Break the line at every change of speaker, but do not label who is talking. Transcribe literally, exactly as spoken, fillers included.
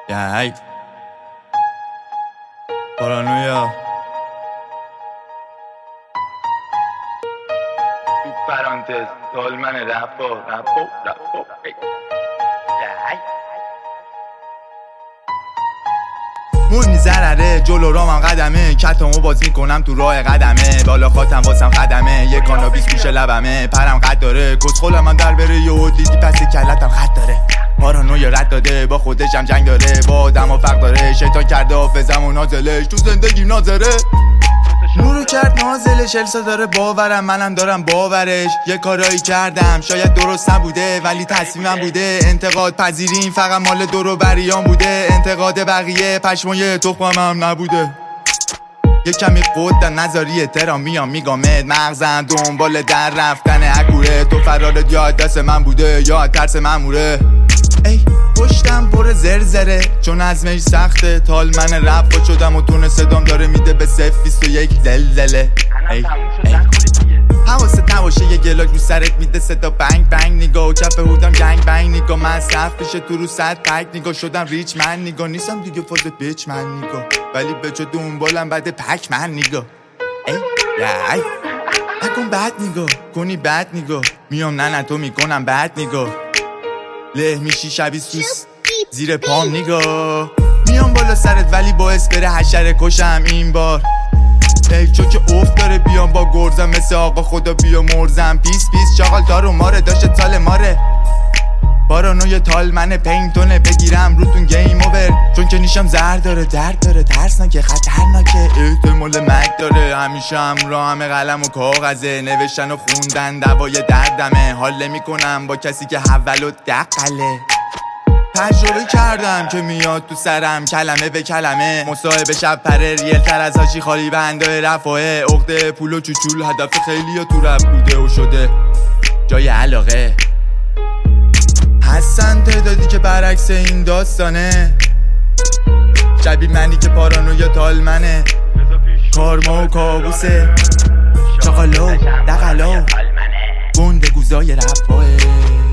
یای پارانویا
تو پرانتز دالمن رپو رپو رپو یای
مون میزرره جلو رامم قدمه کتمو باز میکنم تو راه قدمه بالا خاتم واسم خدمه یه کانابیس میشه لبمه پرم قد داره کسخولم من در بره یهو دیدی پس کلتم خط داره پارانویا رد داده با خودشم جنگ داره با آدم و فرق داره شیطان کرده حافظم و نازلش تو زندگی نازره نورو کرد نازلش السا داره باورم منم دارم باورش یه کارایی کردم شاید درست نبوده ولی تصمیمم بوده انتقاد پذیریم فقط مال دور و بریان بوده انتقاد بقیه پشمای تخمم هم نبوده یه کمی قدن نذاری احترام میام میگامت مغزم دنبال در رفتن اکوره تو فرارت یاد دست من بوده یا ترس مموره ای پشتم پر زرزره چون ازمش سخته تال من رفت شدم و تون صدام داره میده به صف بیست و یک زلزله ای حواست نباشه یه گلاک رو سرت میده صدا بنگ بنگ نگاه و کف هودم گنگ بنگ نگاه من صف بشه تو رو صد پک نگاه شدم ریچ من نگاه نیستم دیگه فاز بیچ من نگاه ولی به جا دنبالم بعد پک من نگاه ای یای نکن بد نگاه کنی بد نگاه میام نه نه تو میکنم بد نگاه له میشی شبی سوس زیر پام نگاه میام بالا سرت ولی باعث بره حشره کشم این بار ای چون که افت داره بیام با گرزم مثل آقا خدا بیا مرزم پیس پیس چاقال تارو ماره داشت تال ماره پارانوی تال منه پینتونه بگیرم روتون گیم اوور چون که نیشم زهر داره درد داره ترسناکه خطرناکه احتمال مرگ داره همیشه همراه همه قلم و کاغذه نوشتن و خوندن دوای دردمه حال نمی کنم با کسی که حول و دقله تجربه کردم که میاد تو سرم کلمه به کلمه مصاحبه شب پره ریل تر از هاشی خالی بنده رفاه عقده پول و چوچول هدف خیلی تو رفت بوده و شده جای علاقه حسن تعدادی که برعکس این داستانه شبیه منی که پارانویا تال منه کارما و کابوسه چاقالو دقلو گنده گوزای رفاه